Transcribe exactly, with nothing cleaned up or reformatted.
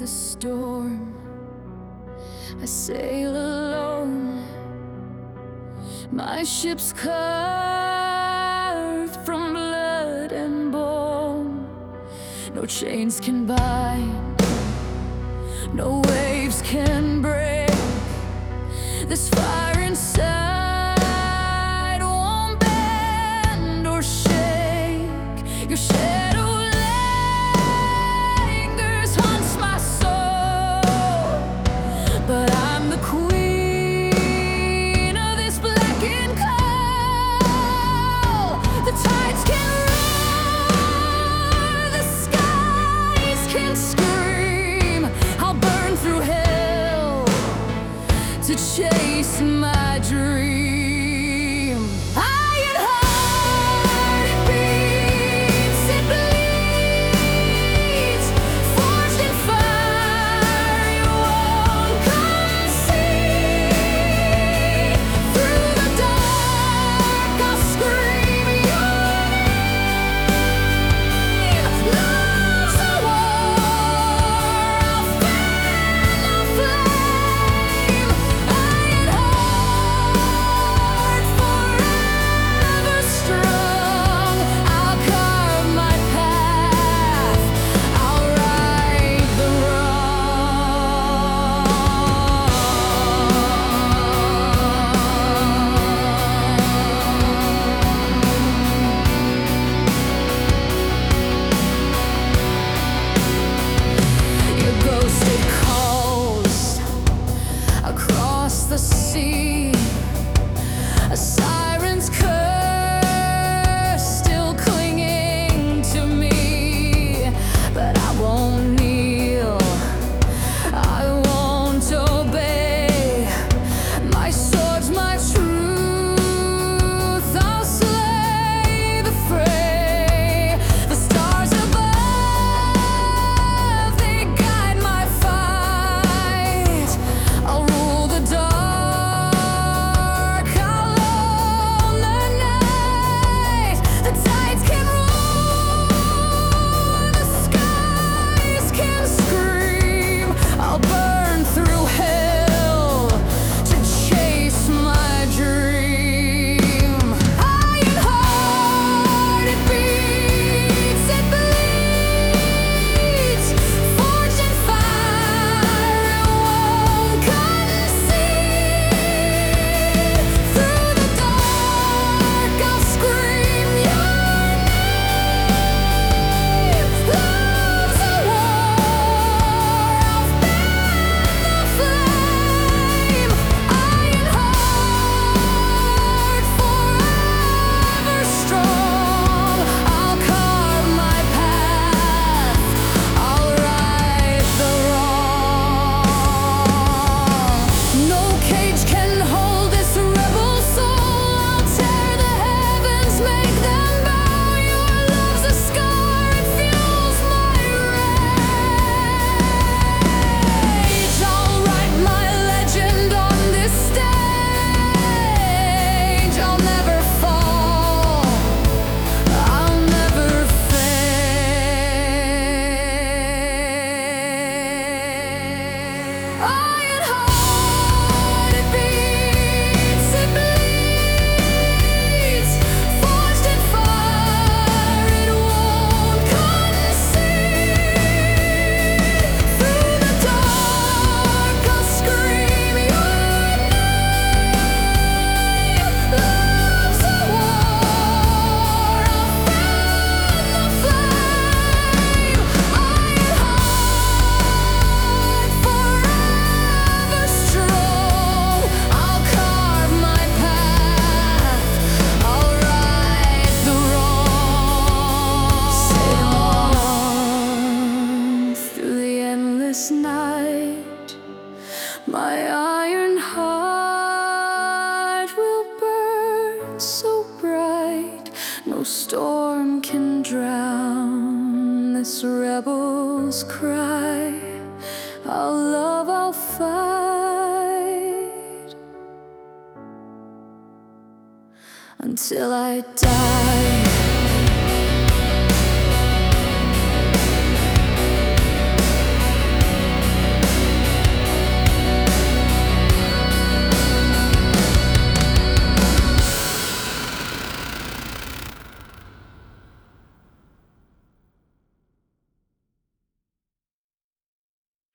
the storm. I sail alone, my ship's carved from blood and bone. No chains can bind, no waves can break. This fire inside won't bend or shake. Your shadow lingers, haunts my soul, but I'm the queen of this blackened coal. The tides can roar, the skies can scream. I'll burn through hell to chase my dream. Iron heart, it beats, it bleeds, forged in fire, you won't concede. Through the dark, I'll scream your name. Love's a war, I'll fan the flame. Iron heart, forever strong. I'll carve my path, I'll right the wrong. Your ghosted calls across the sea, a siren's curse still clinging to me. But I won't kneel, I won't obey. My sword's my truth, I'll slay the fray. The stars above, they guide my fight. I'll rule the dark, I'll own the night. The tides can roar, the skies can scream. I'll burn through hell to chase my dream. Iron heart, it beats, it bleeds, forged in fire, it won't concede. Through the dark, I'll scream your name. Love's a war, I'll fan the flame. Iron heart, forever strong. I'll carve my path, I'll right the wrong. No cage can hold this rebel soul. I'll tear the heavens, make them bow. Your love's a scar, it fuels my rage. I'll write my legend on this stage. I'll never fall, I'll never fade. Iron heart, it beats, it bleeds, forged in fire, it won't concede. Through the dark, I'll scream your name. Love's a war, I'll fan the flame. Iron heart, forever strong. I'll carve my path, I'll right the wrong. Sail on through the endless night, my iron heart will burn so bright. No storm can drown this rebel's cry. I'll love, I'll fight until I die.